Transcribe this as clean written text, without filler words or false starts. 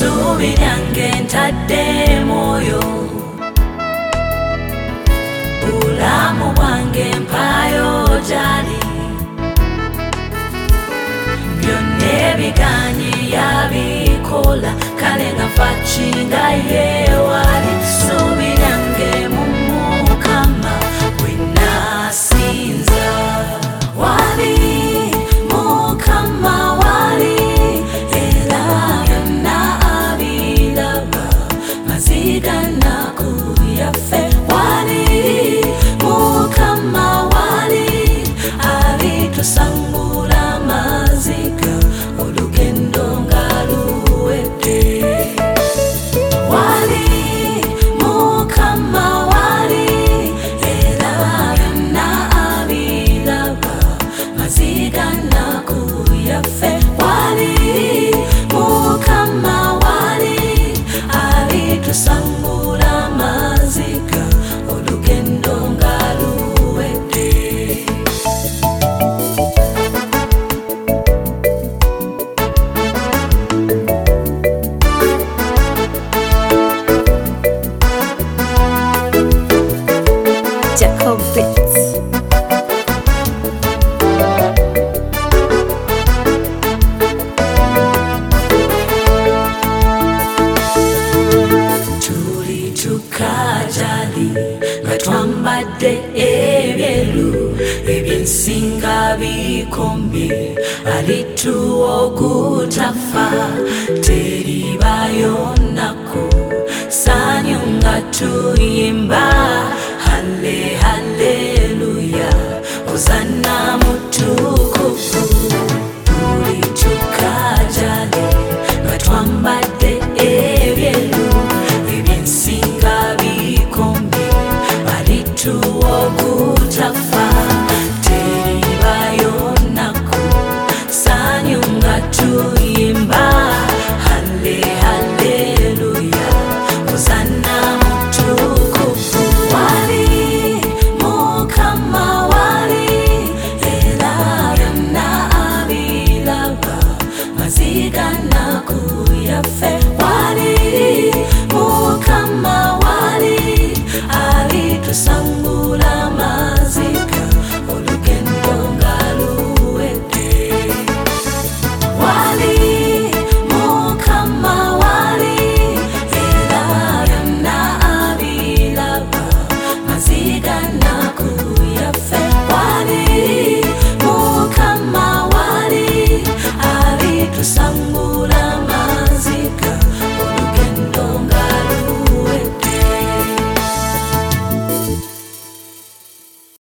essuubi lyange ntadde mwoyo, bulamu bwange mpaayo gy'ali, byonna ebiganye yabikola, kale nga fakinga yeewali. Essuubi lyange mu Mukama gwe naasinza. Wali Mukama wali, era byonna abiraba, maziga nnaku yaffe. Wali Mukama wali, alitusangula maziga, olugendo nga luwedde. Wali Mukama wali, era byonna abiraba, maziga nnaku yaffe. Wali Mukama wali, alitusangula maziga, olugendo nga luwedde. Jacob Beats. Tuli tukajali nga twambadde ebyeru, ebyensinga bikombye, alituwa ogutafa, teribayo nnaku, sanyu nga tuyimba, hale haleluya, hozanna mutukuvu. Tuli tukajali nga twambadde ebyeru, ebyensinga bikombye, alituwa ogutafa,